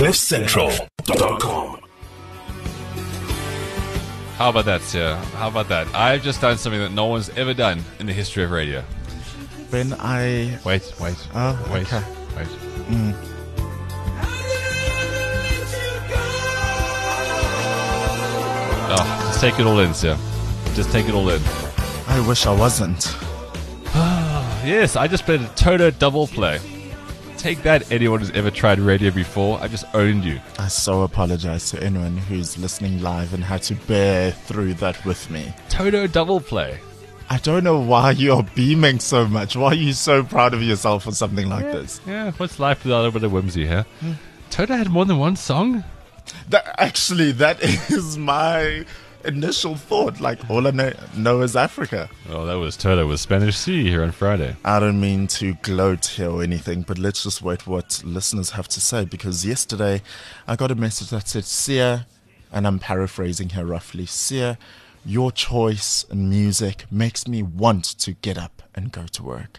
CliffCentral.com. How about that, sir? How about that? I've just done something that no one's ever done in the history of radio. When I... Wait. Oh, Wait. okay. Oh, just take it all in, sir. Just take it all in. I wish I wasn't. Yes, I just played a Toto double play. Take that, anyone who's ever tried radio before. I just owned you. I so apologize to anyone who's listening live and had to bear through that with me. Toto double play. I don't know why you're beaming so much. Why are you so proud of yourself for something like this? Yeah, what's life without a bit of whimsy here? Toto had more than one song? That is my initial thought. Like, all I know is Africa. Oh, that was Toto with Spanish Sea here on Friday. I don't mean to gloat here or anything, but let's just wait what listeners have to say, because yesterday I got a message that said, Sia, and I'm paraphrasing here roughly, Sia, your choice in music makes me want to get up and go to work.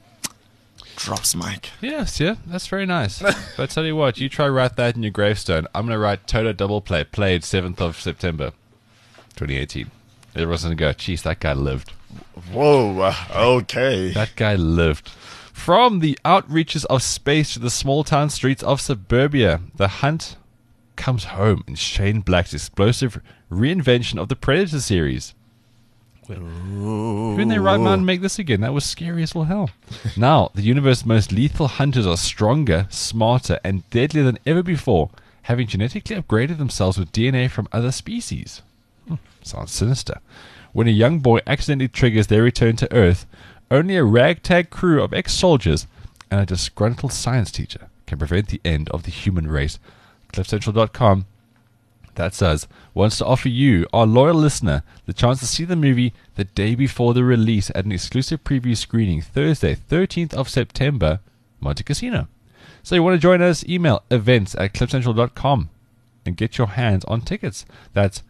Drops mic. Yes, yeah, that's very nice. But I tell you what, you try write that in your gravestone. I'm going to write Toto double play, played 7th of September, 2018. Everyone's going to go, geez, that guy lived. Whoa, okay. That guy lived. From the outreaches of space to the small town streets of suburbia, the hunt comes home in Shane Black's explosive reinvention of the Predator series. Who in their right mind make this again? That was scary as all hell. Now, the universe's most lethal hunters are stronger, smarter, and deadlier than ever before, having genetically upgraded themselves with DNA from other species. Sounds sinister. When a young boy accidentally triggers their return to Earth, only a ragtag crew of ex-soldiers and a disgruntled science teacher can prevent the end of the human race. CliffCentral.com, that's us, wants to offer you, our loyal listener, the chance to see the movie the day before the release at an exclusive preview screening Thursday, 13th of September, Monte Casino. So you want to join us? Email events@cliffcentral.com and get your hands on tickets. That's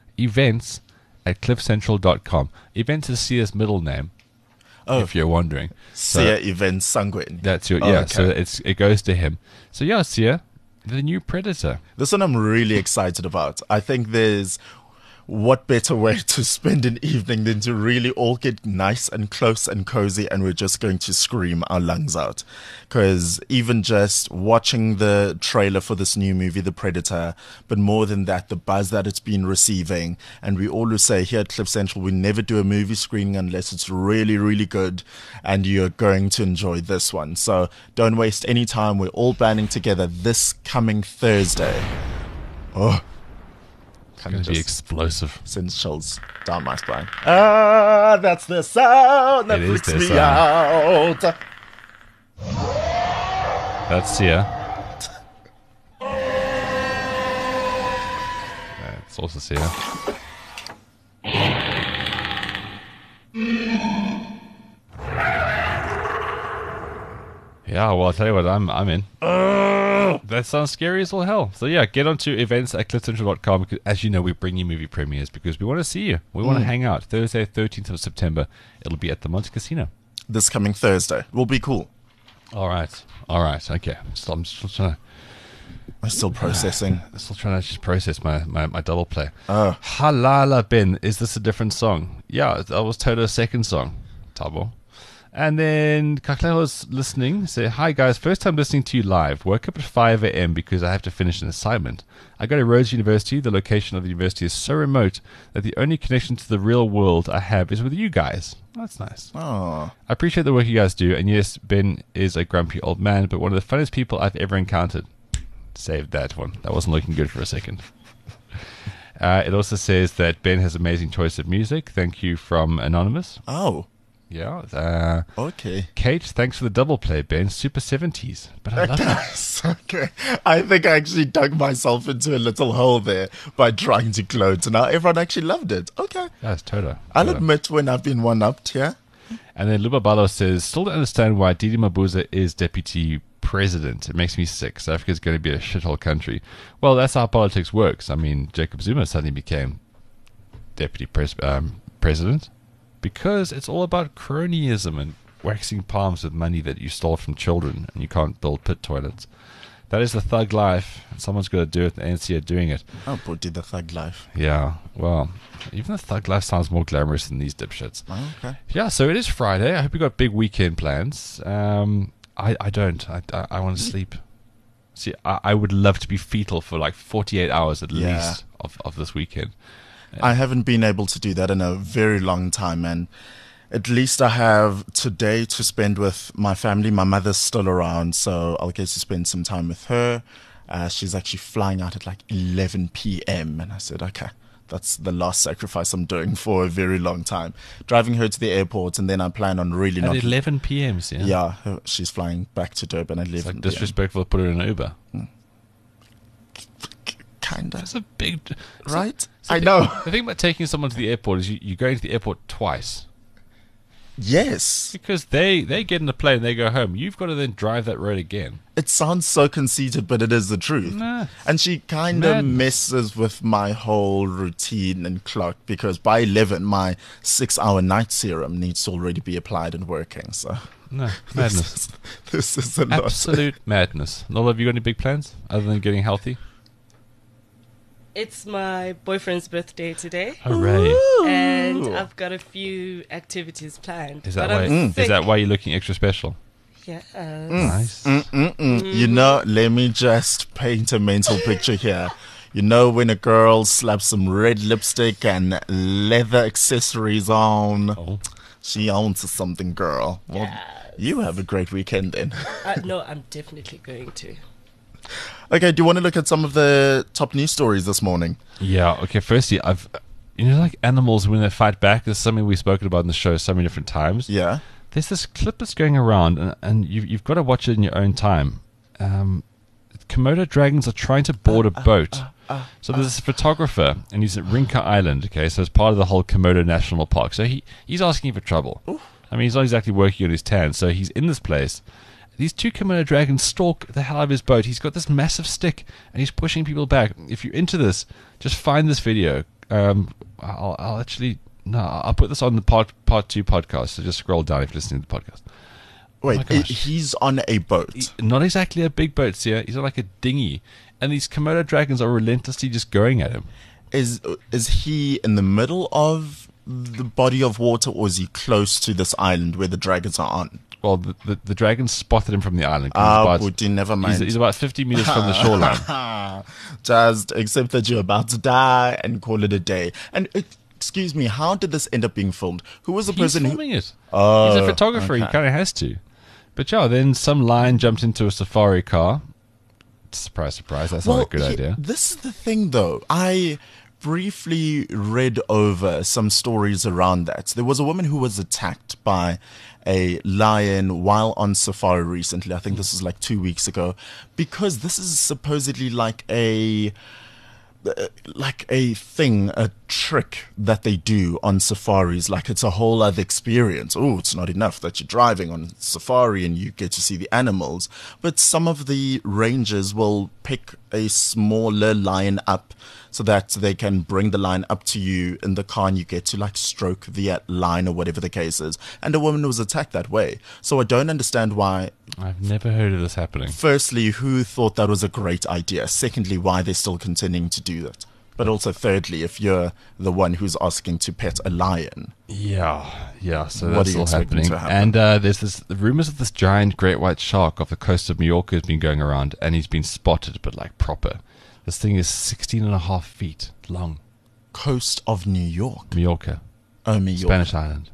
events@cliffcentral.com. Events is Sia's middle name, if you're wondering. Sia Events Sangwen. That's your, okay. So it goes to him. So yeah, Sia, the new Predator. This one I'm really excited about. I think there's what better way to spend an evening than to really all get nice and close and cozy, and we're just going to scream our lungs out. Because even just watching the trailer for this new movie, The Predator, but more than that, the buzz that it's been receiving, and we always say here at Cliff Central, we never do a movie screening unless it's really, really good, and you're going to enjoy this one. So don't waste any time. We're all banding together this coming Thursday. Oh, It's going to be explosive. Sends chills down my spine. Ah, that's the sound that freaks me out. That's Sia. That's also Sia. Yeah, well, I'll tell you what, I'm in. That sounds scary as all hell. So yeah, get onto events@cliffcentral.com, because as you know, we bring you movie premieres because we want to see you. We want to hang out. Thursday, 13th of September. It'll be at the Monte Casino. This coming Thursday. Will be cool. All right. Okay. I'm still trying to... I'm still processing. Still trying to just process my double play. Oh. Halala Ben. Is this a different song? Yeah, that was Toto's second song. Tabo. And then Kakleho's listening. Say, hi guys, first time listening to you live. Woke up at 5 a.m. because I have to finish an assignment. I go to Rhodes University. The location of the university is so remote that the only connection to the real world I have is with you guys. That's nice. Oh. I appreciate the work you guys do. And yes, Ben is a grumpy old man, but one of the funniest people I've ever encountered. Saved that one. That wasn't looking good for a second. It also says that Ben has amazing choice of music. Thank you from Anonymous. Oh. Yeah. Okay. Kate, thanks for the double play, Ben. Super 70s. But I love it. Okay. I think I actually dug myself into a little hole there by trying to gloat. And now everyone actually loved it. Okay. That's Toto. I'll admit when I've been one-upped here. And then Lubabalo says, still don't understand why Didi Mabuza is deputy president. It makes me sick. South Africa's going to be a shithole country. Well, that's how politics works. I mean, Jacob Zuma suddenly became deputy president. Because it's all about cronyism and waxing palms with money that you stole from children, and you can't build pit toilets. That is the thug life. Someone's got to do it. The ANC are doing it. Oh, but did the thug life. Yeah. Well, even the thug life sounds more glamorous than these dipshits. Oh, okay. Yeah. So it is Friday. I hope you got big weekend plans. I don't. I want to sleep. See, I would love to be fetal for like 48 hours at least of this weekend. I haven't been able to do that in a very long time, and at least I have today to spend with my family. My mother's still around, so I'll get to spend some time with her. She's actually flying out at like 11 p.m. And I said, okay, that's the last sacrifice I'm doing for a very long time. Driving her to the airport, and then I plan on really At not... 11 p.m. Yeah, she's flying back to Durban at 11 It's like p.m. disrespectful to put her in an Uber. Kind of. That's a big... Right? So I know. The thing about taking someone to the airport is you go into the airport twice. Yes. Because they get in the plane and they go home. You've got to then drive that road again. It sounds so conceited, but it is the truth. Nah. And she kind of Madness. messes with my whole routine and clock, because by 11, my 6-hour night serum needs to already be applied and working. So No, madness. this is a lot. Absolute madness. Nola, have you got any big plans other than getting healthy? It's my boyfriend's birthday today, Hooray. and I've got a few activities planned. Is that But I'm why? sick. Is that why you're looking extra special? Yeah. Nice. You know, let me just paint a mental picture here. You know, when a girl slaps some red lipstick and leather accessories on, Oh. she owns something, girl. Well, Yes. you have a great weekend then. No, I'm definitely going to. Okay, do you want to look at some of the top news stories this morning? Yeah. Okay. Firstly, like animals when they fight back. This is something we've spoken about in the show so many different times. Yeah. There's this clip that's going around, and you've got to watch it in your own time. Komodo dragons are trying to board a boat. So there's this photographer, and he's at Rinka Island. Okay, so it's part of the whole Komodo National Park. So he's asking for trouble. I mean, he's not exactly working on his tan. So he's in this place. These two Komodo dragons stalk the hell out of his boat. He's got this massive stick, and he's pushing people back. If you're into this, just find this video. I'll put this on the part 2 podcast. So just scroll down if you're listening to the podcast. Wait, my gosh. he's on a boat. Not exactly a big boat, Sia. He's on like a dinghy, and these Komodo dragons are relentlessly just going at him. Is he in the middle of the body of water, or is he close to this island where the dragons are on? Well, the dragons spotted him from the island. 'Cause Booty, never mind. he's about 50 meters from the shoreline. Just accept that you're about to die and call it a day. And excuse me, how did this end up being filmed? Who was the He's person who... filming it. Oh, He's a photographer. He okay. kind of has to. But yeah, then some lion jumped into a safari car. Surprise, surprise. That's not a good idea. This is the thing, though. I briefly read over some stories around that. There was a woman who was attacked by a lion while on safari recently. I think this was like 2 weeks ago, because this is supposedly like a thing, a trick that they do on safaris. Like, it's a whole other experience. Oh, it's not enough that you're driving on safari and you get to see the animals, but some of the rangers will pick a smaller lion up so that they can bring the lion up to you in the car, and you get to like stroke the lion or whatever the case is. And a woman was attacked that way. So I don't understand why. I've never heard of this happening. Firstly, who thought that was a great idea? Secondly, why they're still continuing to do that? But also, thirdly, if you're the one who's asking to pet a lion. Yeah. So What that's are you all expecting happening. to happen? And there's the rumors of this giant great white shark off the coast of Mallorca has been going around, and he's been spotted, but like proper. This thing is 16.5 feet long. Coast of New York. Mallorca. Oh, New York. Spanish island.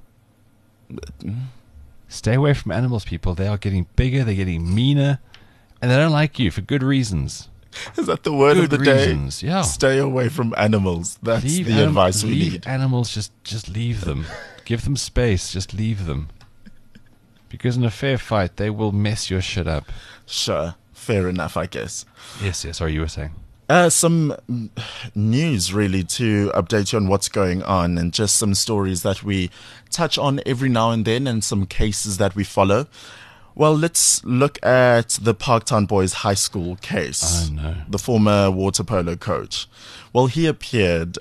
Stay away from animals, people. They are getting bigger, they're getting meaner, and they don't like you for good reasons. Is that the word of Good the reasons, day? yeah. Stay away from animals. That's the advice we leave need. animals, just leave them. Give them space, just leave them. Because in a fair fight, they will mess your shit up. Sure. Fair enough, I guess. Yes, sorry, you were saying. Some news, really, to update you on what's going on, and just some stories that we touch on every now and then, and some cases that we follow. Well, let's look at the Parktown Boys High School case. Oh, no. The former water polo coach. Well, he appeared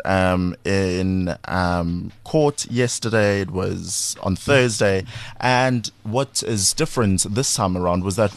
in court yesterday. It was on Thursday. And what is different this time around was that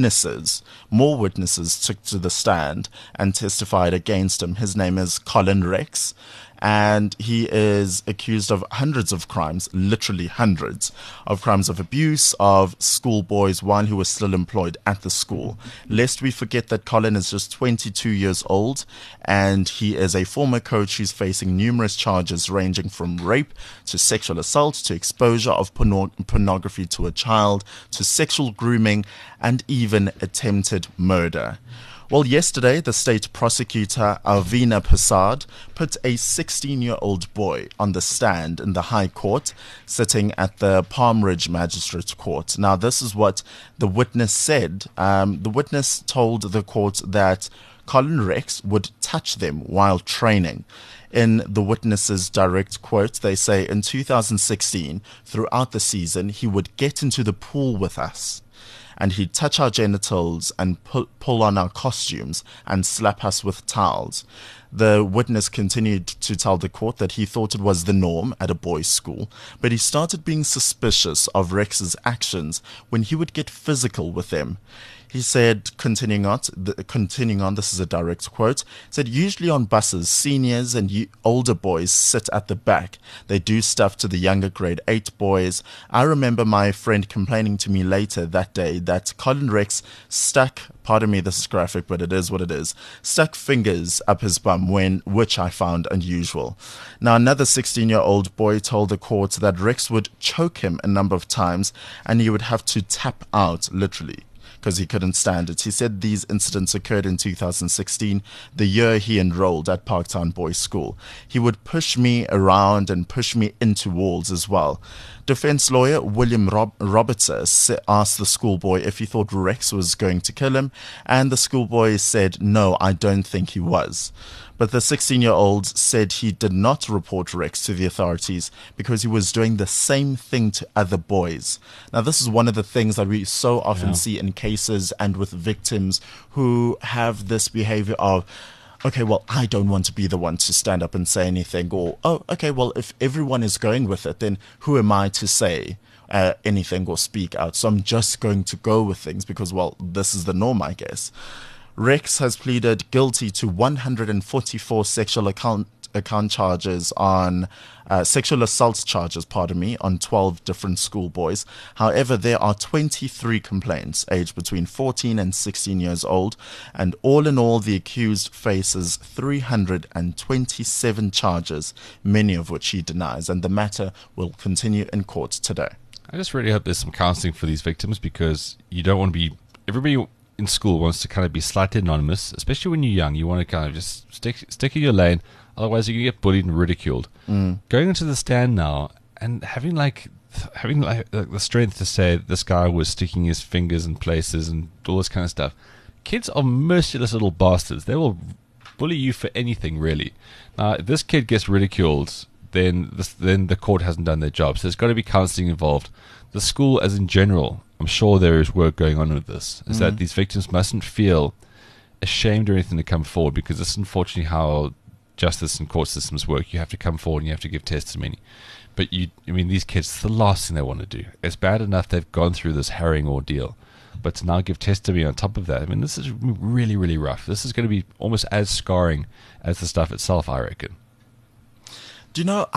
more witnesses took to the stand and testified against him. His name is Colin Rex. And he is accused of hundreds of crimes, literally hundreds of crimes of abuse of schoolboys while he was still employed at the school. Lest we forget that Colin is just 22 years old and he is a former coach who's facing numerous charges ranging from rape to sexual assault to exposure of pornography to a child to sexual grooming and even attempted murder. Well, yesterday, the state prosecutor, Alvina Prasad, put a 16-year-old boy on the stand in the High Court, sitting at the Palm Ridge Magistrates Court. Now, this is what the witness said. The witness told the court that Colin Rex would touch them while training. In the witness's direct quote, they say, in 2016, throughout the season, he would get into the pool with us. And he'd touch our genitals and pull on our costumes and slap us with towels. The witness continued to tell the court that he thought it was the norm at a boys' school, but he started being suspicious of Rex's actions when he would get physical with them. He said, continuing on, this is a direct quote, said, usually on buses, seniors and older boys sit at the back. They do stuff to the younger grade 8 boys. I remember my friend complaining to me later that day that Colin Rex stuck, pardon me, this is graphic, but it is what it is, stuck fingers up his bum, which I found unusual. Now, another 16-year-old boy told the court that Rex would choke him a number of times and he would have to tap out, literally, because he couldn't stand it. He said these incidents occurred in 2016, the year he enrolled at Parktown Boys School. He would push me around and push me into walls as well. Defense lawyer William Robertson asked the schoolboy if he thought Rex was going to kill him, and the schoolboy said, no, I don't think he was. But the 16-year-old said he did not report Rex to the authorities because he was doing the same thing to other boys. Now, this is one of the things that we so often see in cases and with victims who have this behavior of, okay, well, I don't want to be the one to stand up and say anything, or, oh, okay, well, if everyone is going with it, then who am I to say anything or speak out? So I'm just going to go with things because, well, this is the norm, I guess. Rex has pleaded guilty to 144 sexual charges on sexual assault charges, on 12 different schoolboys. However, there are 23 complaints aged between 14 and 16 years old, and all in all, the accused faces 327 charges, many of which he denies, and the matter will continue in court today. I just really hope there's some counseling for these victims, because you don't want to be... Everybody in school wants to kind of be slightly anonymous, especially when you're young. You want to kind of just stick in your lane, otherwise you can get bullied and ridiculed. Going into the stand now and having the strength to say this guy was sticking his fingers in places and all this kind of stuff. Kids are merciless little bastards. They will bully you for anything, really. Now, if this kid gets ridiculed, then the court hasn't done their job. So there's got to be counseling involved. The school, as in general, I'm sure there is work going on with this, is that these victims mustn't feel ashamed or anything to come forward, because this is unfortunately how justice and court systems work. You have to come forward and you have to give testimony. But these kids, it's the last thing they want to do. It's bad enough they've gone through this harrowing ordeal, but to now give testimony on top of that, this is really, really rough. This is going to be almost as scarring as the stuff itself, I reckon. Do you know,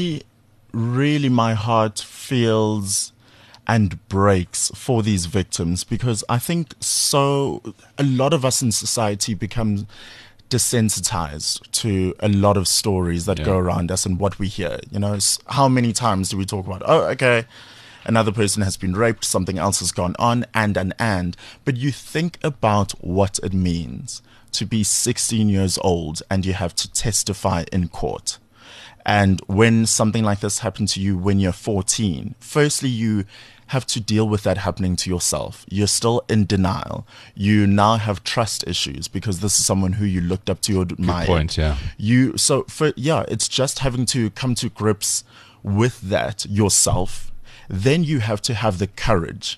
my heart feels and breaks for these victims, because I think a lot of us in society become desensitized to a lot of stories that go around us and what we hear. How many times do we talk about, oh, okay, another person has been raped, something else has gone on, and. But you think about what it means to be 16 years old and you have to testify in court. And when something like this happened to you when you're 14, firstly, you have to deal with that happening to yourself. You're still in denial. You now have trust issues because this is someone who you looked up to or admired. Good point, yeah. It's just having to come to grips with that yourself. Then you have to have the courage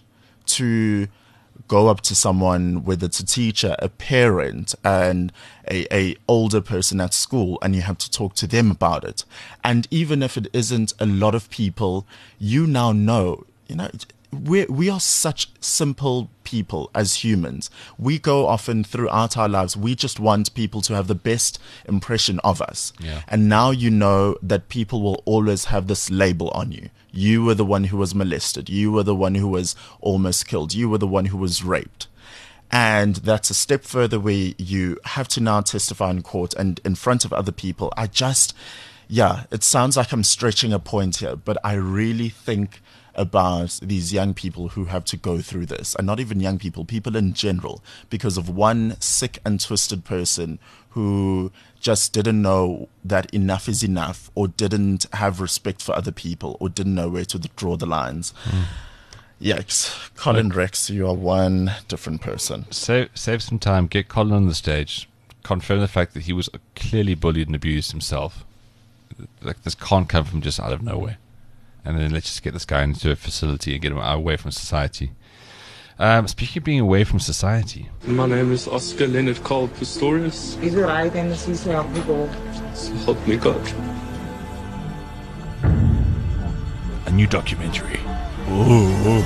to go up to someone, whether it's a teacher, a parent, and a older person at school, and you have to talk to them about it. And even if it isn't a lot of people, you now know, we are such simple people as humans. We go often throughout our lives, we just want people to have the best impression of us. Yeah. And now you know that people will always have this label on you. You were the one who was molested. You were the one who was almost killed. You were the one who was raped. And that's a step further where you have to now testify in court and in front of other people. It sounds like I'm stretching a point here, but I really think about these young people who have to go through this, and not even young people, people in general, because of one sick and twisted person who just didn't know that enough is enough, or didn't have respect for other people, or didn't know where to draw the lines. Yikes. Colin Rex, you are one different person. Save some time, get Colin on the stage, confirm the fact that he was clearly bullied and abused himself. Like, this can't come from just out of nowhere. And then let's just get this guy into a facility and get him away from society. Speaking of being away from society. My name is Oscar Leonard Cole Pistorius. Is it right and the season help me go? So help me God. A new documentary. Ooh.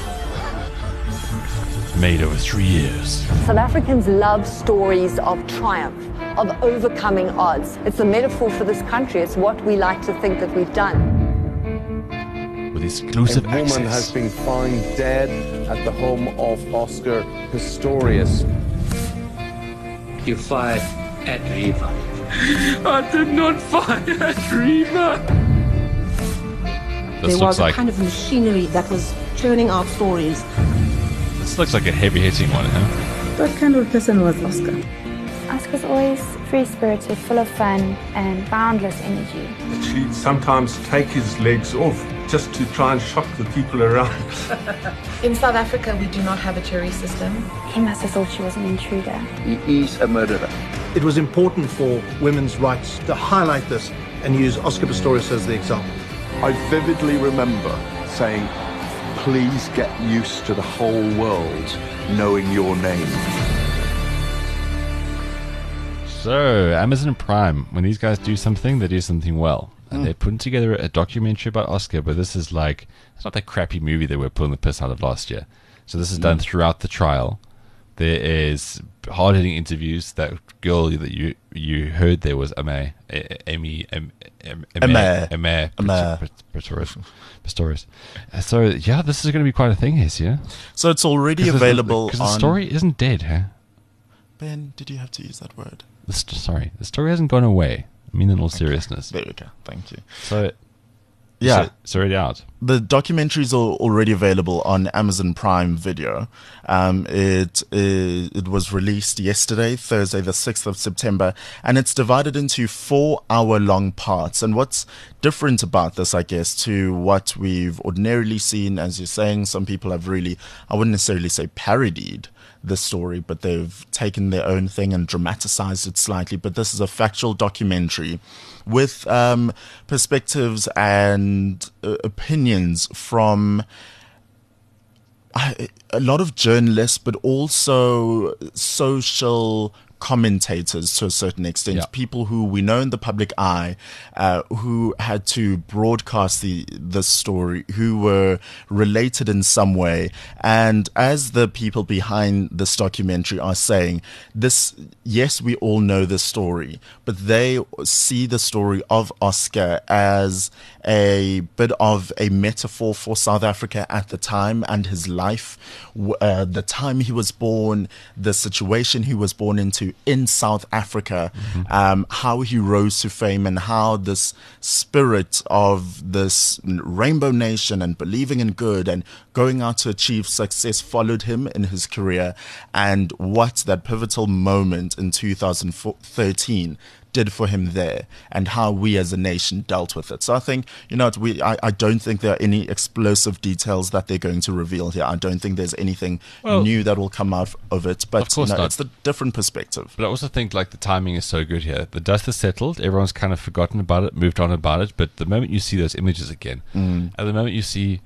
Made over 3 years. South Africans love stories of triumph, of overcoming odds. It's a metaphor for this country. It's what we like to think that we've done. With exclusive A woman has been found dead at the home of Oscar Pistorius. You fired at Riva. I did not fire at Riva. This there looks was like a kind of machinery that was churning out stories. this looks like a heavy-hitting one, huh? What kind of person was Oscar? Oscar's always free-spirited, full of fun and boundless energy. She'd sometimes take his legs off just to try and shock the people around. In South Africa, we do not have a jury system. He must have thought she was an intruder. He is a murderer. It was important for women's rights to highlight this and use Oscar Pistorius as the example. I vividly remember saying, please get used to the whole world knowing your name. So, Amazon Prime, when these guys do something, they do something well. And they're putting together a documentary about Oscar, but this is like, it's not that crappy movie that we're pulling the piss out of last year. So this is done throughout the trial. There is hard-hitting interviews. That girl that you heard there was Amy Pistorius. So, yeah, this is going to be quite a thing here. So it's already available Because the story isn't dead, huh? Ben, did you have to use that word? The story hasn't gone away. I mean, in all seriousness. There we go. Thank you. So, yeah, it's already out. The documentaries are already available on Amazon Prime Video. It was released yesterday, Thursday, the 6th of September, and it's divided into 4-hour-long parts. And what's different about this, I guess, to what we've ordinarily seen, as you're saying, some people have really, I wouldn't necessarily say parodied the story, but they've taken their own thing and dramatized it slightly. But this is a factual documentary with perspectives and opinions from a lot of journalists, but also social commentators to a certain extent, people who we know in the public eye, who had to broadcast the story, who were related in some way. And as the people behind this documentary are saying, yes, we all know this story, but they see the story of Oscar as a bit of a metaphor for South Africa at the time and his life, the time he was born, the situation he was born into in South Africa, how he rose to fame, and how this spirit of this rainbow nation and believing in good and going out to achieve success followed him in his career, and what that pivotal moment in 2013 did for him there, and how we as a nation dealt with it. So I think, I don't think there are any explosive details that they're going to reveal here. I don't think there's anything new that will come out of it, but of course not. It's the different perspective. But I also think the timing is so good here. The dust is settled, everyone's kind of forgotten about it, moved on about it, but the moment you see those images again, and the moment you see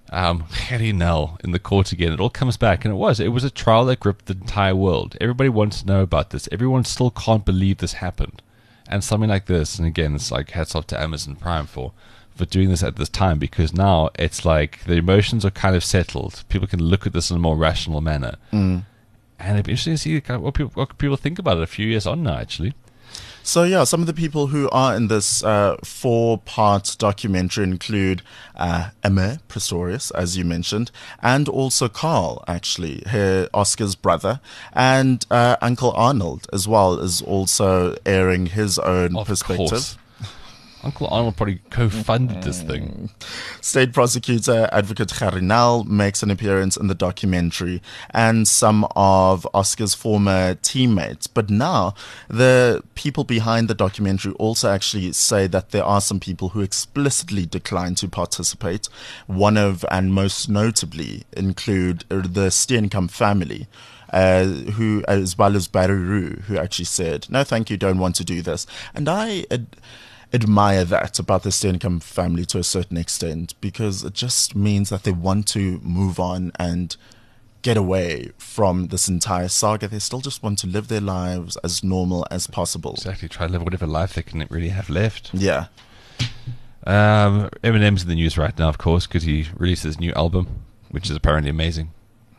Harry Nell in the court again. It all comes back, and it was a trial that gripped the entire world. Everybody wants to know about this. Everyone still can't believe this happened. And something like this, and again, it's like hats off to Amazon Prime for doing this at this time, because now it's like the emotions are kind of settled. People can look at this in a more rational manner. And it'd be interesting to see kind of what people think about it a few years on now, actually. So yeah, some of the people who are in this 4-part documentary include Emma Pistorius, as you mentioned, and also Carl, actually, Oscar's brother, and Uncle Arnold as well is also airing his own perspective. Course. Uncle Arnold probably co-funded this thing. State prosecutor Advocate Harry Nell makes an appearance in the documentary, and some of Oscar's former teammates. But now, the people behind the documentary also actually say that there are some people who explicitly decline to participate. One of, and most notably, include the Steenkamp family. Who, as well as Barry Roo, who actually said, no, thank you, don't want to do this. And I admire that about the Steenkamp family to a certain extent, because it just means that they want to move on and get away from this entire saga. They still just want to live their lives as normal as possible. Exactly, try to live whatever life they can really have left. Yeah. Eminem's in the news right now, of course, because he released his new album, which is apparently amazing.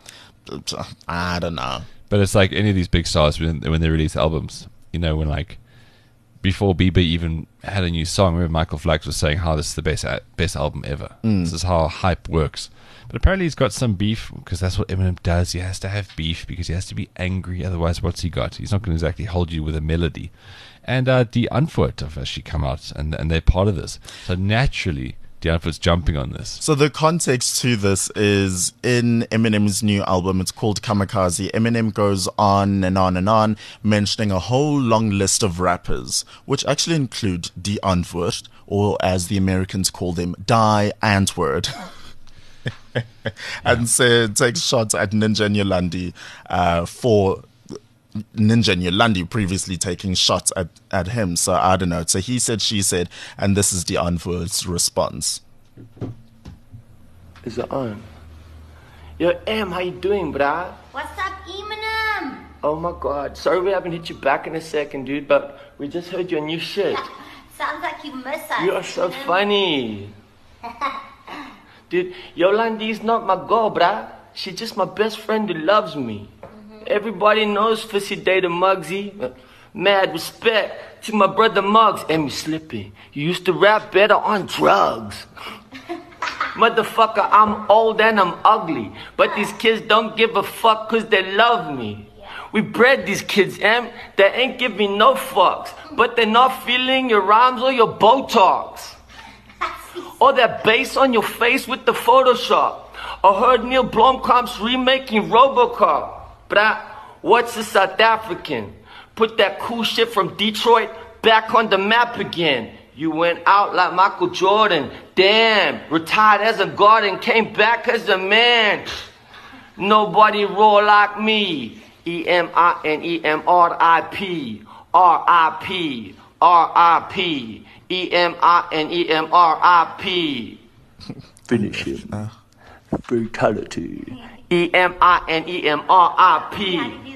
I don't know. But it's like any of these big stars when they release albums, you know, when like before Bieber even had a new song, remember Michael Flax was saying how this is the best album ever. This is how hype works. But apparently he's got some beef, because that's what Eminem does. He has to have beef because he has to be angry. Otherwise, what's he got? He's not going to exactly hold you with a melody. And Die Antwoord have actually come out, and they're part of this. So naturally, Die Antwoord's jumping on this. So the context to this is in Eminem's new album. It's called Kamikaze. Eminem goes on and on and on, mentioning a whole long list of rappers, which actually include Die Antwoord, or as the Americans call them, Die Antwoord. And so takes shots at Ninja Nyolandi for Ninja Nyolandi previously taking shots at him. So I don't know. So he said, she said, and this is the Antwoord's response. Is it on? Yo, Em, how you doing, brah? What's up, Eminem? Oh my God, sorry we haven't hit you back in a second, dude, but we just heard your new shit. Sounds like you miss us. You are so funny. Dude, Yolandi's not my girl, brah. She's just my best friend who loves me. Everybody knows Fissy Day to Muggsy. Mad respect to my brother Muggs. And me slipping. You used to rap better on drugs. Motherfucker, I'm old and I'm ugly. But these kids don't give a fuck cause they love me. We bred these kids, Em. They ain't giving no fucks. But they're not feeling your rhymes or your Botox. Or that bass on your face with the Photoshop. I heard Neil Blomkamp's remaking Robocop. Brah, what's a South African? Put that cool shit from Detroit back on the map again. You went out like Michael Jordan. Damn, retired as a guard and came back as a man. Nobody roll like me. E-M-I-N-E-M-R-I-P. R-I-P. R-I-P. E-M-I-N-E-M-R-I-P. Finish him. Brutality. E-M-I-N-E-M-R-I-P.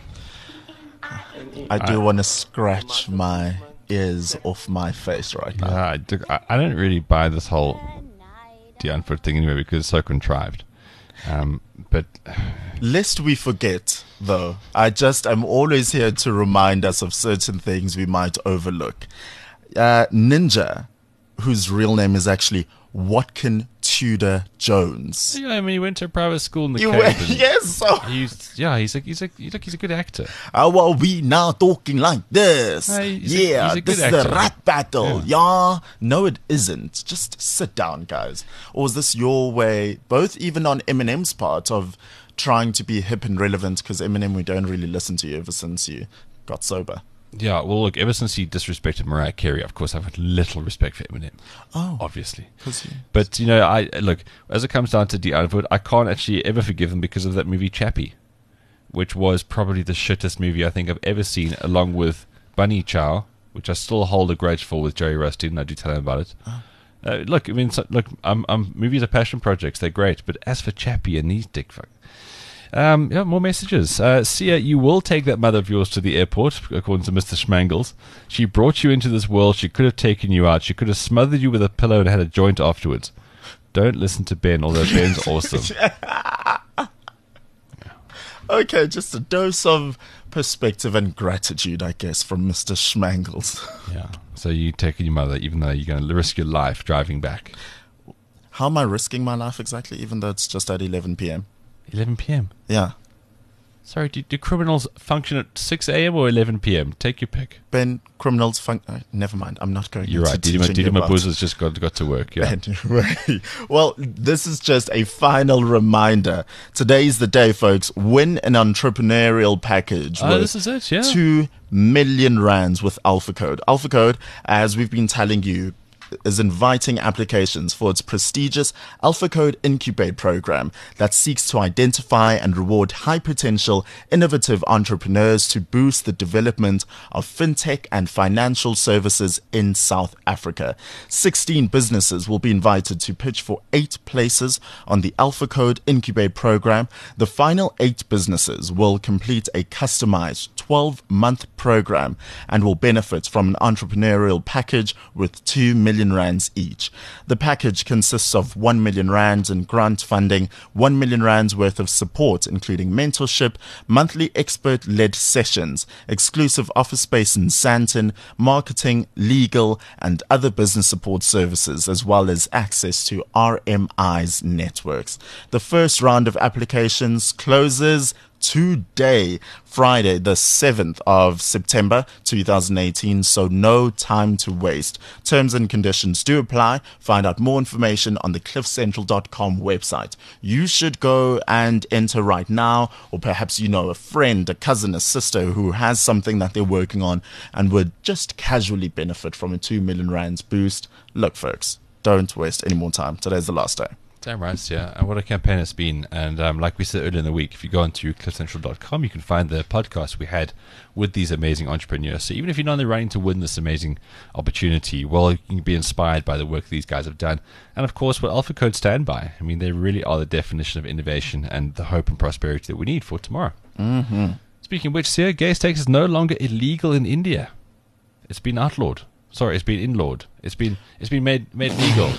I do want to scratch my ears off my face right now. Yeah, I don't really buy this whole Die Antwoord thing anyway, because it's so contrived. But lest we forget, though, I'm always here to remind us of certain things we might overlook. Ninja, whose real name is actually Watkin Tudor Jones. Yeah, I mean, he went to a private school in the Cape. Yes, so he's a good actor. Well, we now talking like this. He's a good this actor. is a rap battle. Yeah. No, it isn't. Just sit down, guys. Or is this your way, both even on Eminem's part, of trying to be hip and relevant? Because Eminem, we don't really listen to you ever since you got sober. Yeah, well, look, ever since he disrespected Mariah Carey, of course, I've had little respect for Eminem. Oh. Obviously. But, you know, look, as it comes down to Die Antwoord, I can't actually ever forgive him because of that movie Chappie, which was probably the shittest movie I think I've ever seen, along with Bunny Chow, which I still hold a grudge for with Jerry Rustin, and I do tell him about it. Look, I mean, movies are passion projects. They're great. But as for Chappie and these dick fuck. More messages. Sia, you will take that mother of yours to the airport, according to Mr. Schmangles. She brought you into this world. She could have taken you out. She could have smothered you with a pillow and had a joint afterwards. Don't listen to Ben, although Ben's awesome. Okay, just a dose of perspective and gratitude, I guess, from Mr. Schmangles. Yeah. So you taking your mother, even though you're going to risk your life driving back. How am I risking my life exactly, even though it's just at 11 p.m.? 11 p.m.? Yeah. Sorry, do criminals function at 6 a.m. or 11 p.m.? Take your pick. Ben, criminals never mind. I'm not going You're right. Didi Mabuza's just got to work. Yeah. Anyway, well, this is just a final reminder. Today's the day, folks. Win an entrepreneurial package. This is it, yeah. 2 million rands with Alpha Code. Alpha Code, as we've been telling you, is inviting applications for its prestigious Alpha Code Incubate program that seeks to identify and reward high-potential, innovative entrepreneurs to boost the development of fintech and financial services in South Africa. 16 businesses will be invited to pitch for 8 places on the Alpha Code Incubate program. The final 8 businesses will complete a customized 12-month program and will benefit from an entrepreneurial package with 2 million rands each. The package consists of 1 million rands in grant funding, 1 million rands worth of support, including mentorship, monthly expert-led sessions, exclusive office space in Sandton, marketing, legal, and other business support services, as well as access to RMI's networks. The first round of applications closes today, Friday, the 7th of September 2018, so no time to waste. Terms and conditions do apply. Find out more information on the cliffcentral.com website. You should go and enter right now, or perhaps you know a friend, a cousin, a sister who has something that they're working on and would just casually benefit from a 2 million rands boost. Look, folks, don't waste any more time. Today's the last day. Damn right, yeah. And what a campaign it's been. And like we said earlier in the week, if you go onto cliffcentral.com, you can find the podcast we had with these amazing entrepreneurs. So even if you're not in the running to win this amazing opportunity, well, you can be inspired by the work these guys have done. And of course, what Alpha Code stand by. I mean, they really are the definition of innovation and the hope and prosperity that we need for tomorrow. Mm-hmm. Speaking of which, Sia, gay sex is no longer illegal in India. It's been outlawed. Sorry, it's been inlawed. It's been made legal.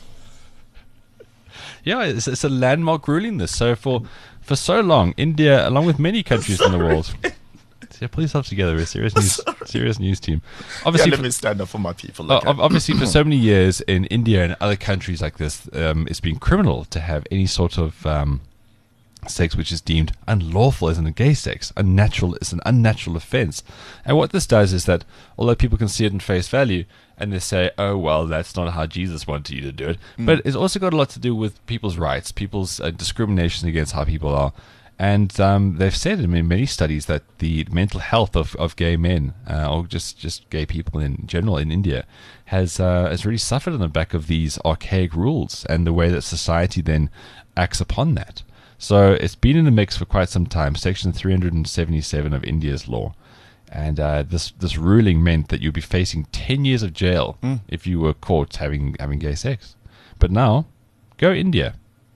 Yeah, it's a landmark ruling this. So for so long, India, along with many countries in the world, yeah, pull yourself together. We're serious news team. Obviously, let me stand up for my people. Obviously, for so many years in India and other countries like this, it's been criminal to have any sort of sex which is deemed unlawful as in a gay sex. Unnatural is an unnatural offense. And what this does is that although people can see it in face value and they say, oh, well, that's not how Jesus wanted you to do it. But it's also got a lot to do with people's rights, people's discrimination against how people are. And they've said in many studies that the mental health of gay men, or just gay people in general in India, has really suffered on the back of these archaic rules and the way that society then acts upon that. So it's been in the mix for quite some time, Section 377 of India's law. And this ruling meant that you'd be facing 10 years of jail if you were caught having gay sex. But now, go India.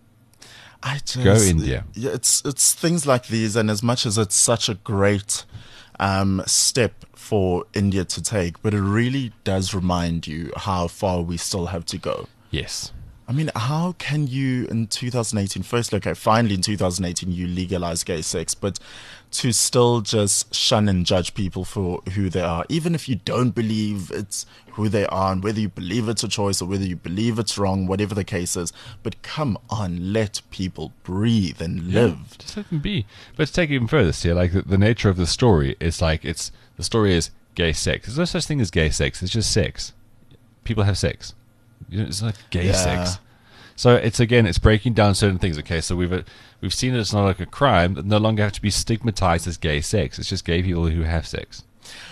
Go India. Yeah, it's things like these, and as much as it's such a great step for India to take, but it really does remind you how far we still have to go. Yes. I mean, how can you in 2018, first, okay, finally in 2018 you legalize gay sex, but to still just shun and judge people for who they are, even if you don't believe it's who they are, and whether you believe it's a choice or whether you believe it's wrong, whatever the case is, but come on, let people breathe and live. Yeah, just let them be. But to take it even further, see, like the nature of the story is like the story is gay sex. There's no such thing as gay sex. It's just sex. People have sex. It's not gay sex. So it's breaking down certain things. Okay, so we've seen that it's not like a crime that no longer have to be stigmatized as gay sex. It's just gay people who have sex.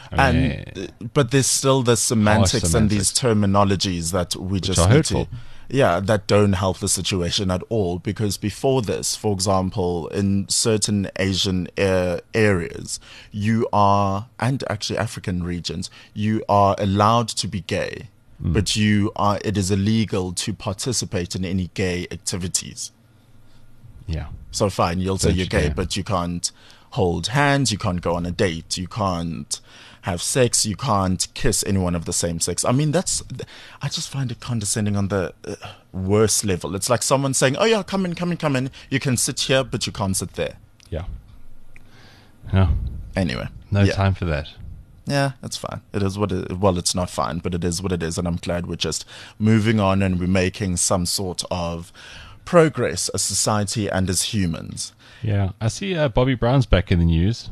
But there's still the semantics and these terminologies that we just need hurtful. that don't help the situation at all. Because before this, for example, in certain Asian areas, you are, and actually African regions, you are allowed to be gay. but it is illegal to participate in any gay activities. Yeah. So fine, you'll say you're gay, Yeah. but you can't hold hands, you can't go on a date, you can't have sex, you can't kiss anyone of the same sex. I mean, I just find it condescending on the worst level. It's like someone saying, oh yeah, come in. You can sit here, but you can't sit there. Yeah. No. Anyway. No yeah. time for that. Yeah, it's fine. It is well, it's not fine, but it is what it is. And I'm glad we're just moving on and we're making some sort of progress as society and as humans. Yeah. I see Bobby Brown's back in the news.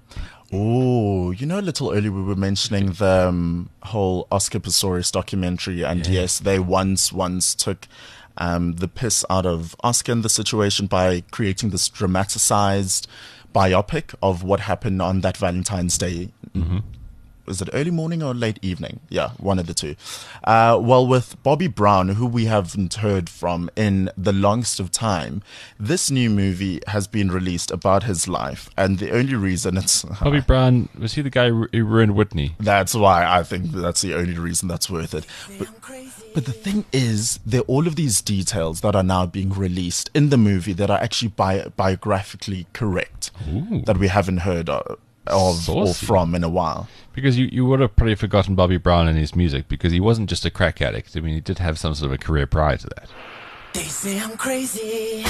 Oh, a little earlier we were mentioning the whole Oscar Pistorius documentary. And yes, they once took the piss out of Oscar in the situation by creating this dramatized biopic of what happened on that Valentine's Day. Mm-hmm. Was it early morning or late evening? Yeah, one of the two. Well, with Bobby Brown, who we haven't heard from in the longest of time, this new movie has been released about his life. And the only reason it's... Bobby Brown, was he the guy who ruined Whitney? That's why I think that's the only reason that's worth it. But the thing is, there are all of these details that are now being released in the movie that are actually biographically correct. Ooh. That we haven't heard of or from in a while. Because you would have probably forgotten Bobby Brown and his music, because he wasn't just a crack addict. I mean, he did have some sort of a career prior to that. They say I'm crazy.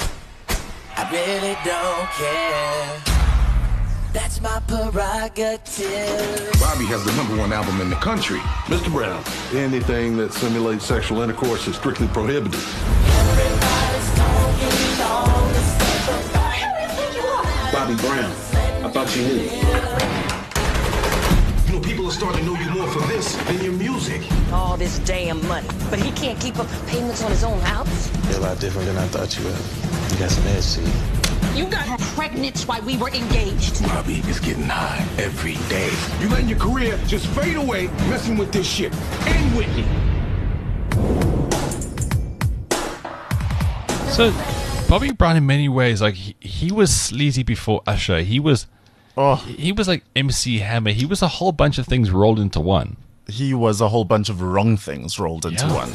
I really don't care. That's my prerogative. Bobby has the #1 album in the country. Mr. Brown. Anything that simulates sexual intercourse is strictly prohibited. Everybody's talking all this stuff. Who do you think you are? Bobby Brown. I thought you knew. People are starting to know you more for this than your music. All this damn money. But he can't keep up payments on his own house. You're a lot different than I thought you were. You got some edge to you. You got her pregnant while we were engaged. Bobby is getting high every day. You letting your career just fade away, messing with this shit. And Whitney. So, Bobby Brown in many ways, like, he was sleazy before Usher. He was like MC Hammer. He was a whole bunch of things rolled into one. He was a whole bunch of wrong things rolled into one.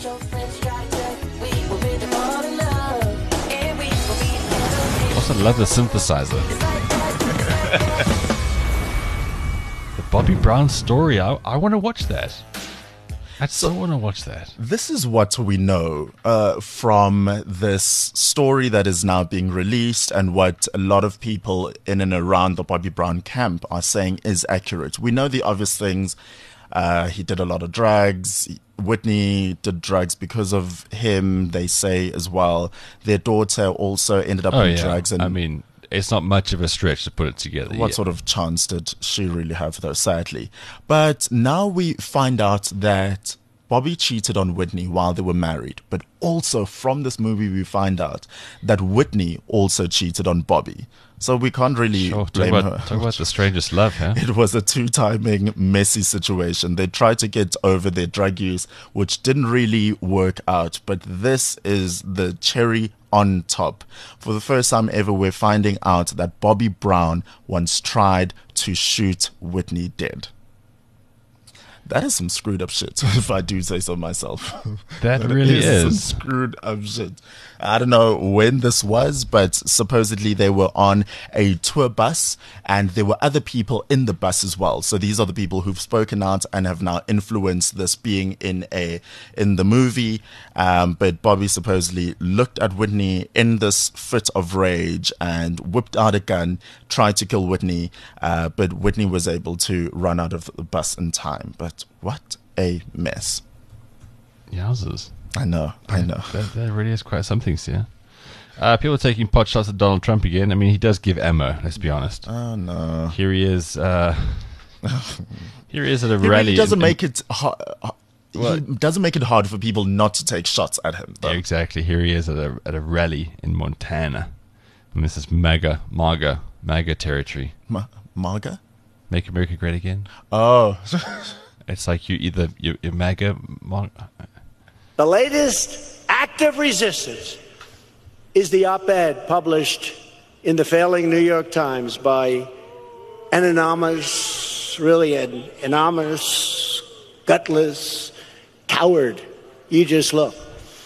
Also love the synthesizer. The Bobby Brown story. I want to watch that. I still want to watch that. This is what we know from this story that is now being released, and what a lot of people in and around the Bobby Brown camp are saying is accurate. We know the obvious things. He did a lot of drugs. Whitney did drugs because of him, they say, as well. Their daughter also ended up in drugs. And I mean, it's not much of a stretch to put it together. What sort of chance did she really have, though, sadly? But now we find out that Bobby cheated on Whitney while they were married. But also from this movie, we find out that Whitney also cheated on Bobby. So we can't really blame her. Talk about the strangest love, huh? It was a two-timing, messy situation. They tried to get over their drug use, which didn't really work out. But this is the cherry on top. For the first time ever, we're finding out that Bobby Brown once tried to shoot Whitney dead. That is some screwed up shit, if I do say so myself. That really is some screwed up shit. I don't know when this was, but supposedly they were on a tour bus, and there were other people in the bus as well. So these are the people who've spoken out and have now influenced this being in the movie. But Bobby supposedly looked at Whitney in this fit of rage and whipped out a gun, tried to kill Whitney, but Whitney was able to run out of the bus in time. But what a mess. Yowzers. I know. That really is quite something, yeah. People are taking pot shots at Donald Trump again. I mean, he does give ammo, let's be honest. Oh, no. Here he is. Here he is at a rally. He doesn't make it he doesn't make it hard for people not to take shots at him, though. Yeah, exactly. Here he is at a rally in Montana. And this is MAGA territory. MAGA? Make America Great Again. Oh. It's like you're MAGA. The latest act of resistance is the op-ed published in the failing New York Times by anonymous, gutless, coward you just look.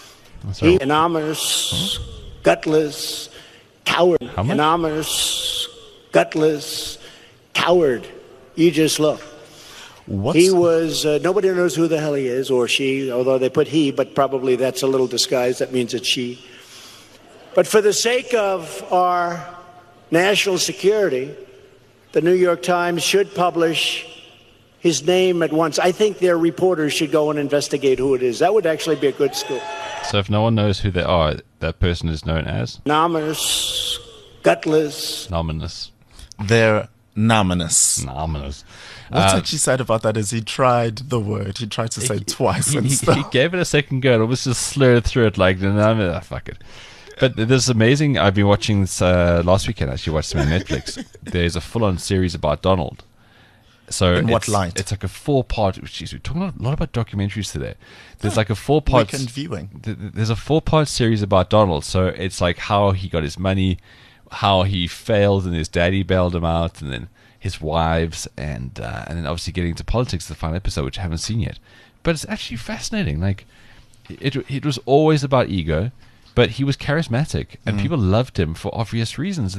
Anonymous, gutless, coward. Anonymous, gutless, coward you just look. He was, nobody knows who the hell he is, or she, although they put he, but probably that's a little disguised. That means it's she. But for the sake of our national security, the New York Times should publish his name at once. I think their reporters should go and investigate who it is. That would actually be a good scoop. So if no one knows who they are, that person is known as? Nominous, gutless. Nominous. They're nominous. Nominous. What's actually sad about that is he tried the word. He tried to say it twice. He gave it a second go and almost just slurred through it like, fuck it. But this amazing, I've been watching this last weekend, I actually watched some on Netflix. There's a full-on series about Donald. So in what light? It's like a 4-part, jeez, we're talking a lot about documentaries today. There's like a 4-part... Weekend viewing. There's a 4-part series about Donald. So it's like how he got his money, how he failed and his daddy bailed him out, and then his wives, and then obviously getting into politics, the final episode, which I haven't seen yet. But it's actually fascinating. Like, it was always about ego, but he was charismatic, and people loved him for obvious reasons.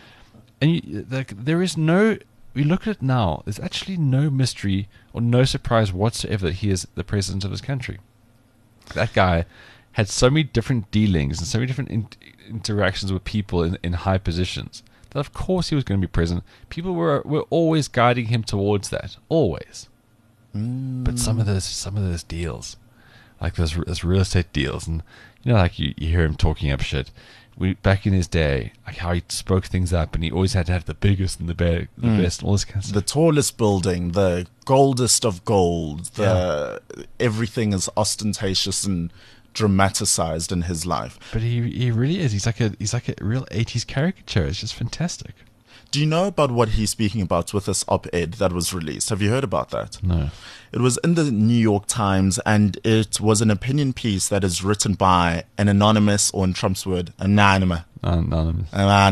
There is no... We look at it now, there's actually no mystery or no surprise whatsoever that he is the president of his country. That guy had so many different dealings and so many different interactions with people in high positions that of course he was going to be president. People were always guiding him towards that, always. But some of those deals, like those real estate deals, and like you hear him talking up shit. Back in his day, like how he spoke things up, and he always had to have the biggest and the best, and all this kind of stuff. The tallest building, the goldest of gold, everything is ostentatious and dramatized in his life. But he really is. He's like a real 80s caricature. It's just fantastic. Do you know about what he's speaking about with this op-ed that was released? Have you heard about that? No. It was in the New York Times, and it was an opinion piece that is written by an anonymous, or in Trump's word, anonymous. An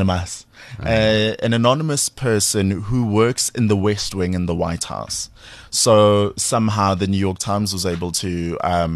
anonymous person who works in the West Wing in the White House. So somehow the New York Times was able to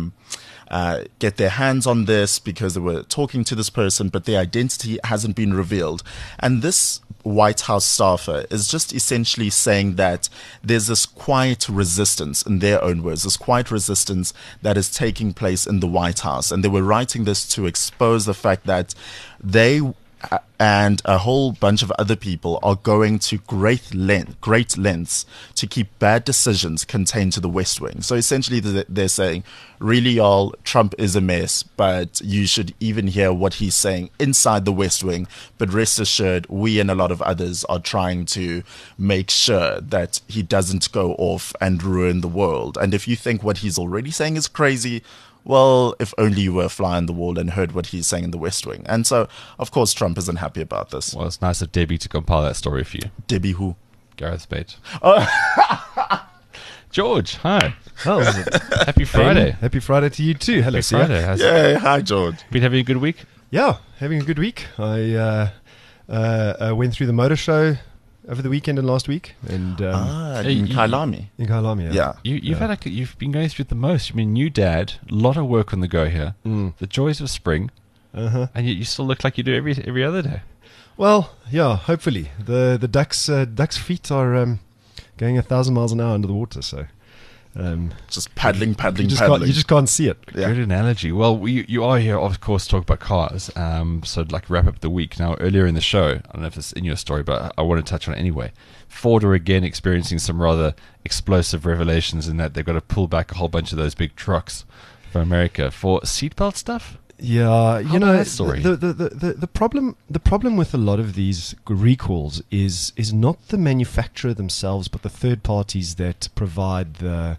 get their hands on this because they were talking to this person, but their identity hasn't been revealed. And this White House staffer is just essentially saying that there's this quiet resistance, in their own words, this quiet resistance that is taking place in the White House. And they were writing this to expose the fact that they and a whole bunch of other people are going to great lengths to keep bad decisions contained to the West Wing. So essentially they're saying, really, y'all, Trump is a mess, but you should even hear what he's saying inside the West Wing. But rest assured, we and a lot of others are trying to make sure that he doesn't go off and ruin the world. And if you think what he's already saying is crazy, well, if only you were a fly on the wall and heard what he's saying in the West Wing. And so, of course, Trump isn't happy about this. Well, it's nice of Debbie to compile that story for you. Debbie who? Gareth Bates. Oh. George, hi. Oh, happy Friday. Happy Friday to you too. Hello, happy Friday. Yeah, hi, George. Been having a good week? Yeah, having a good week. I went through the motor show over the weekend and last week, and in Kailami. In Kailami, yeah. You've been going through the most. I mean, new dad, a lot of work on the go here. The joys of spring, and yet you still look like you do every other day. Well, yeah. Hopefully, the ducks' feet are going 1,000 miles an hour under the water, so. Just paddling. You just can't see it. Yeah. Good analogy. Well, you are here, of course, to talk about cars. So, like, wrap up the week. Now, earlier in the show, I don't know if it's in your story, but I want to touch on it anyway. Ford are again experiencing some rather explosive revelations in that they've got to pull back a whole bunch of those big trucks from America for seatbelt stuff. Yeah, you know, that story? The problem with a lot of these recalls is not the manufacturer themselves, but the third parties that provide the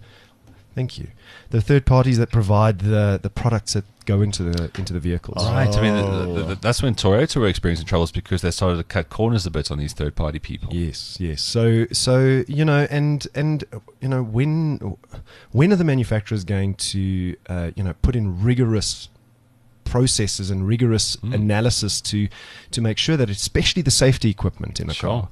products that go into the vehicles. Right. I mean, that's when Toyota were experiencing troubles because they started to cut corners a bit on these third party people. Yes. So you know, and you know, when are the manufacturers going to put in rigorous processes and rigorous analysis to make sure that especially the safety equipment in a car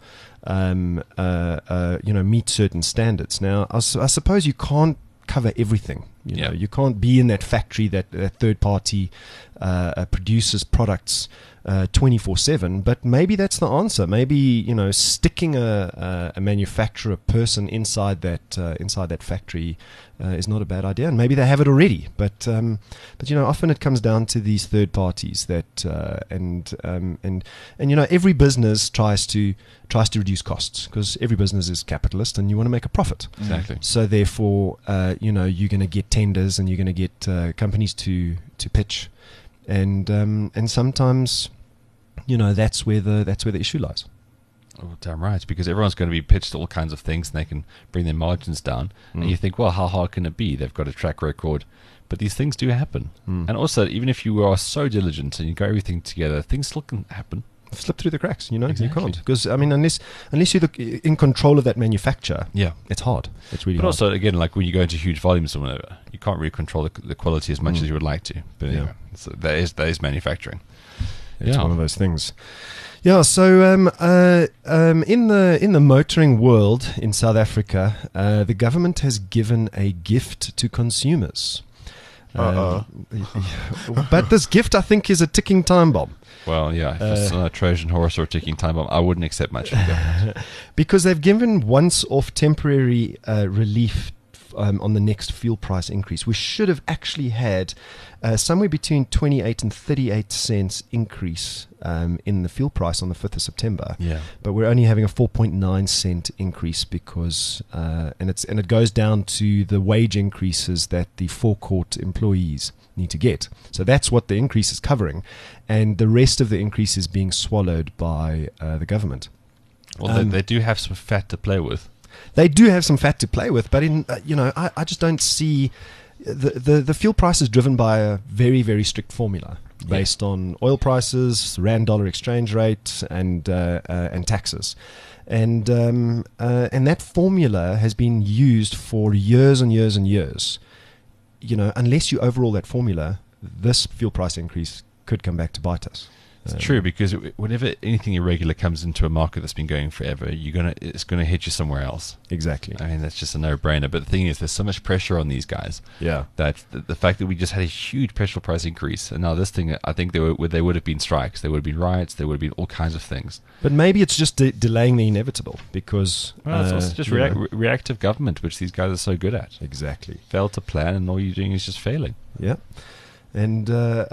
meet certain standards. Now, I suppose you can't cover everything You know, you can't be in that factory that third party produces products 24/7. But maybe that's the answer. Maybe, you know, sticking a manufacturer person inside that factory is not a bad idea, and maybe they have it already. But you know, often it comes down to these third parties that and you know, every business tries to reduce costs, because every business is capitalist and you want to make a profit. Exactly. So therefore, you know, you're going to get tenders and you're going to get companies to pitch, and sometimes, you know, that's where the issue lies. Oh, damn right, because everyone's going to be pitched all kinds of things and they can bring their margins down. And you think, well, how hard can it be? They've got a track record. But these things do happen. And also, even if you are so diligent and you got everything together, things still can happen. Slip through the cracks, you know. Exactly. You can't, because I mean, unless you're in control of that manufacture, yeah, it's hard. It's really but hard. Also, again, like when you go into huge volumes or whatever, you can't really control the quality as much as you would like to. But anyway, so that is manufacturing. It's one of those things. Yeah. So in the motoring world in South Africa, the government has given a gift to consumers. But this gift, I think, is a ticking time bomb. Well, yeah, if it's not a Trojan horse or a ticking time bomb, I wouldn't accept much from the government. Because they've given once-off temporary relief on the next fuel price increase. We should have actually had somewhere between 28 and 38 cents increase in the fuel price on the 5th of September. Yeah. But we're only having a 4.9 cent increase because and it goes down to the wage increases that the forecourt employees need to get. So that's what the increase is covering, and the rest of the increase is being swallowed by the government. Well, they do have some fat to play with. They do have some fat to play with, but you know, I just don't see the fuel price is driven by a very, very strict formula based on oil prices, rand-dollar exchange rate, and taxes, and that formula has been used for years and years and years. You know, unless you overhaul that formula, this fuel price increase could come back to bite us. It's true, because whenever anything irregular comes into a market that's been going forever, it's gonna hit you somewhere else. Exactly. I mean, that's just a no-brainer. But the thing is, there's so much pressure on these guys. Yeah. That the fact that we just had a huge petrol price increase, and now this thing, I think there would have been strikes, there would have been riots, there would have been all kinds of things. But maybe it's just delaying the inevitable, because it's also just reactive government, which these guys are so good at. Exactly. Fail to plan, and all you're doing is just failing. Yeah. And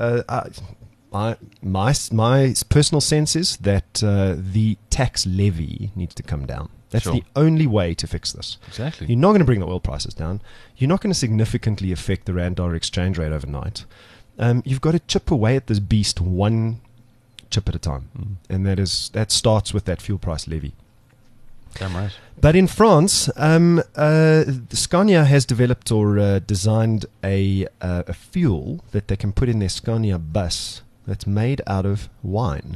my personal sense is that the tax levy needs to come down. That's the only way to fix this. Exactly. You're not going to bring the oil prices down. You're not going to significantly affect the rand-dollar exchange rate overnight. You've got to chip away at this beast one chip at a time, and that starts with that fuel price levy. Damn right. But in France, Scania has developed or designed a fuel that they can put in their Scania bus that's made out of wine.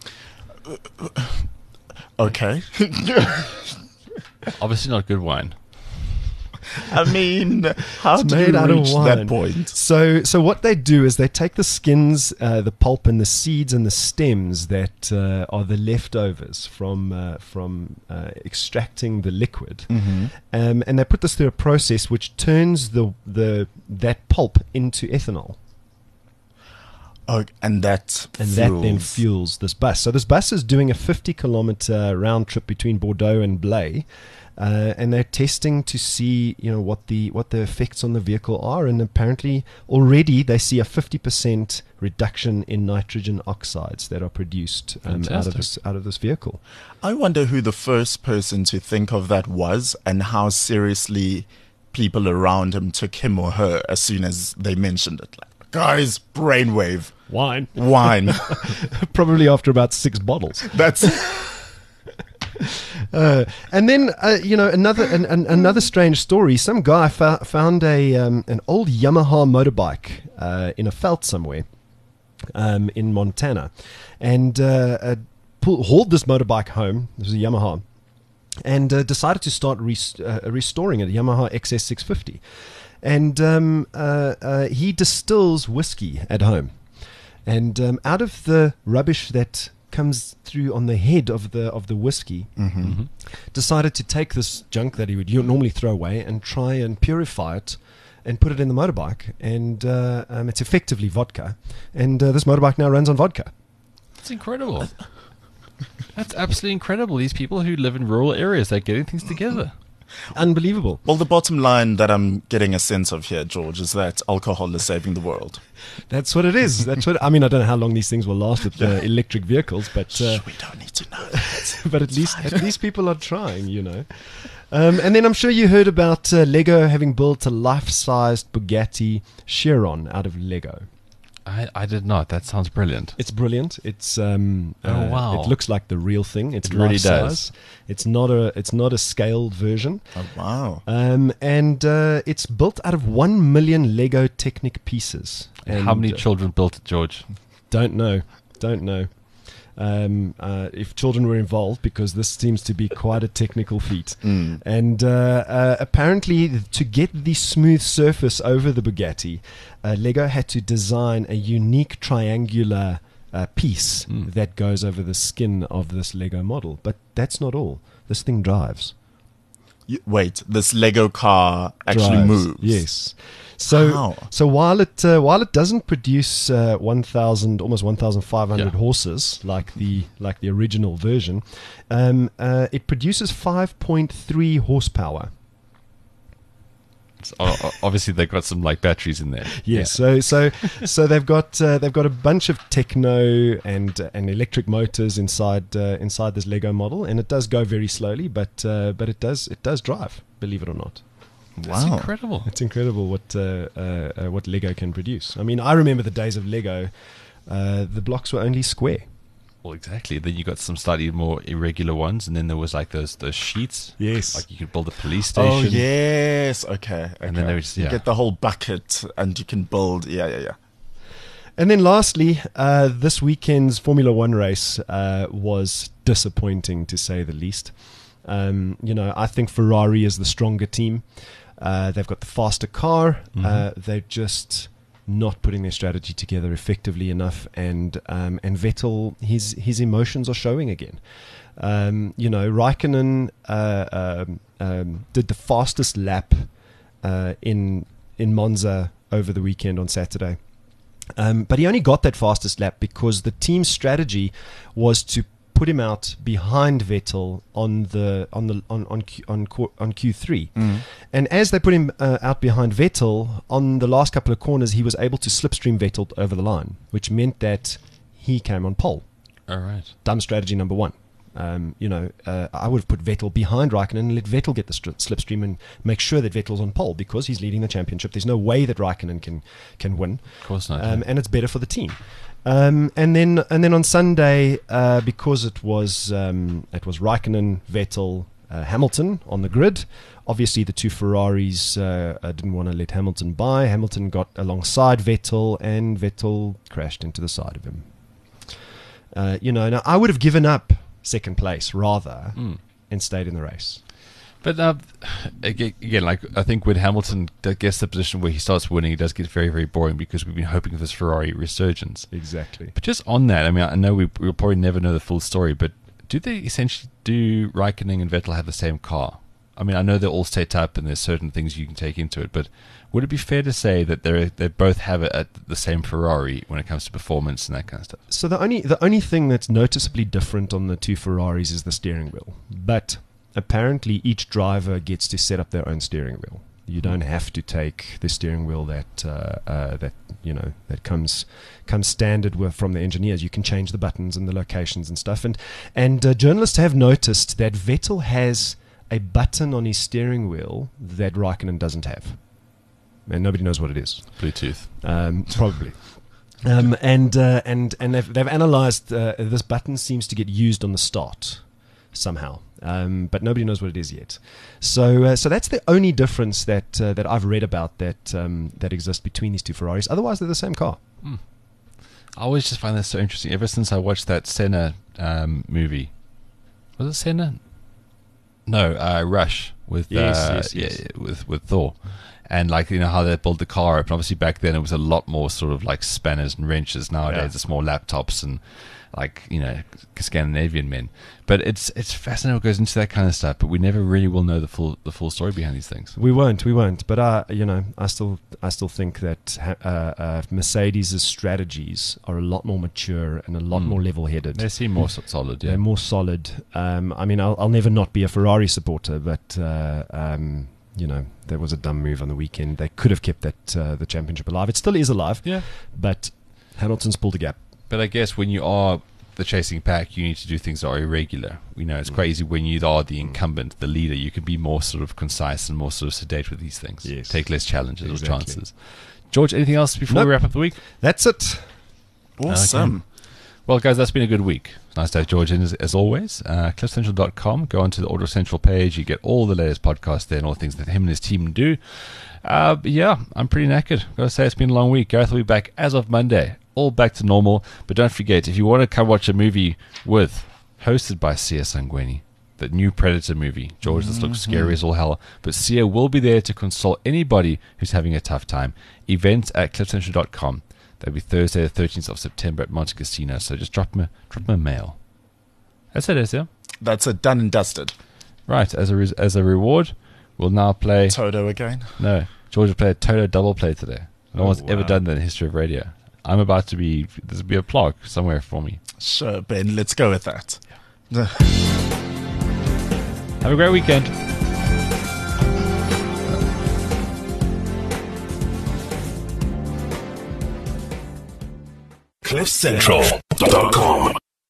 Okay. Obviously not good wine. I mean, how do you reach that point? So what they do is they take the skins, the pulp, and the seeds and the stems that are the leftovers from extracting the liquid, and they put this through a process which turns that pulp into ethanol. Oh, and that then fuels this bus. So this bus is doing a 50-kilometer round trip between Bordeaux and Blaye, and they're testing to see, you know, what the effects on the vehicle are. And apparently, already they see a 50% reduction in nitrogen oxides that are produced out of this vehicle. I wonder who the first person to think of that was, and how seriously people around him took him or her as soon as they mentioned it. Like, guys, brainwave. Wine. Probably after about 6 bottles. That's... and then, you know, another strange story. Some guy found an old Yamaha motorbike in a veld somewhere in Montana, and hauled this motorbike home. This was a Yamaha, and decided to start restoring it, a Yamaha XS650. And he distills whiskey at home, and out of the rubbish that comes through on the head of the whiskey, decided to take this junk that he would normally throw away and try and purify it and put it in the motorbike, and it's effectively vodka. And this motorbike now runs on vodka. That's incredible. That's absolutely incredible. These people who live in rural areas, they're getting things together. Unbelievable. Well, the bottom line that I'm getting a sense of here, George, is that alcohol is saving the world. That's what it is. That's what I mean. I don't know how long these things will last with electric vehicles, but we don't need to know that. But at least people are trying, you know. And then I'm sure you heard about Lego having built a life-sized Bugatti Chiron out of Lego. I did not. That sounds brilliant. It's brilliant. It's wow. It looks like the real thing. It really does. It's not a scaled version. Oh wow. And it's built out of 1 million Lego Technic pieces. And how many children built it, George? Don't know. If children were involved, because this seems to be quite a technical feat. And apparently, to get the smooth surface over the Bugatti, Lego had to design a unique triangular piece that goes over the skin of this Lego model. But that's not all. This thing drives. Wait, this Lego car actually Drives. moves? Yes. So while it doesn't produce 1,000, almost 1,500 horses like the original version, it produces 5.3 horsepower. Obviously, they've got some like batteries in there. Yes, yeah. So they've got a bunch of techno and electric motors inside this Lego model, and it does go very slowly, but it does drive. Believe it or not. That's incredible. It's incredible what Lego can produce. I mean, I remember the days of Lego. The blocks were only square. Well, exactly. Then you got some slightly more irregular ones, and then there was like those sheets. Yes. Like you could build a police station. Oh yes. Okay. And then there was, you get the whole bucket, and you can build. Yeah. And then lastly, this weekend's Formula One race was disappointing, to say the least. I think Ferrari is the stronger team. They've got the faster car. They're just not putting their strategy together effectively enough, and Vettel, his emotions are showing again. Raikkonen did the fastest lap in Monza over the weekend on Saturday, but he only got that fastest lap because the team's strategy was to put him out behind Vettel on Q3, and as they put him out behind Vettel on the last couple of corners, he was able to slipstream Vettel over the line, which meant that he came on pole. All right, dumb strategy number one. I would have put Vettel behind Raikkonen and let Vettel get the slipstream and make sure that Vettel's on pole, because he's leading the championship. There's no way that Raikkonen can win. Of course not. And it's better for the team. And then on Sunday, because it was Raikkonen, Vettel, Hamilton on the grid. Obviously, the two Ferraris didn't want to let Hamilton by. Hamilton got alongside Vettel, and Vettel crashed into the side of him. Now I would have given up second place rather and stayed in the race. But again, like I think when Hamilton gets the position where he starts winning, it does get very, very boring, because we've been hoping for this Ferrari resurgence. Exactly. But just on that, I mean, I know we'll probably never know the full story, but do Raikkonen and Vettel have the same car? I mean, I know they're all set up and there's certain things you can take into it, but would it be fair to say that they both have it at the same Ferrari when it comes to performance and that kind of stuff? So the only thing that's noticeably different on the two Ferraris is the steering wheel, but apparently each driver gets to set up their own steering wheel. You don't have to take the steering wheel that comes standard from the engineers. You can change the buttons and the locations and stuff. And journalists have noticed that Vettel has a button on his steering wheel that Raikkonen doesn't have, and nobody knows what it is. Bluetooth, probably. And they've analysed this button seems to get used on the start somehow. But nobody knows what it is yet. So that's the only difference that I've read about that exists between these two Ferraris. Otherwise, they're the same car. I always just find that so interesting. Ever since I watched that Senna movie, was it Senna? No, Rush with yes. with Thor, And like, you know, how they build the car up. And obviously back then it was a lot more sort of like spanners and wrenches. Nowadays it's more laptops and like, you know, Scandinavian men. But it's fascinating what goes into that kind of stuff, but we never really will know the full story behind these things. We won't. But I still think that Mercedes' strategies are a lot more mature and a lot more level-headed. They seem more solid. Yeah, they're more solid. I mean, I'll never not be a Ferrari supporter, but you know, there was a dumb move on the weekend. They could have kept that the championship alive. It still is alive. Yeah, but Hamilton's pulled a gap. But I guess when you are the chasing pack, you need to do things that are irregular. You know, it's crazy when you are the incumbent, the leader. You can be more sort of concise and more sort of sedate with these things. Yes. Take less challenges or chances. George, anything else before we wrap up the week? That's it. Awesome. Okay. Well, guys, that's been a good week. Nice to have George in as always. CliffCentral.com. Go onto the Audio Central page. You get all the latest podcasts there and all the things that him and his team do. Yeah, I'm pretty knackered. Gotta say, it's been a long week. Gareth will be back as of Monday. All back to normal. But don't forget, if you want to come watch a movie hosted by Sia Sangweni, the new Predator movie. George, this looks scary as all hell. But Sia will be there to console anybody who's having a tough time. Events at CliffCentral.com. That'll be Thursday the 13th of September at Monte Casino. So just drop him a mail. That's it, Sia. That's it. Done and dusted. Right. As a reward, we'll now play... Toto again? No. George will play a Toto double play today. No one's ever done that in the history of radio. I'm about to be... There'll be a plaque somewhere for me. Sure, Ben. Let's go with that. Yeah. Have a great weekend. CliffCentral.com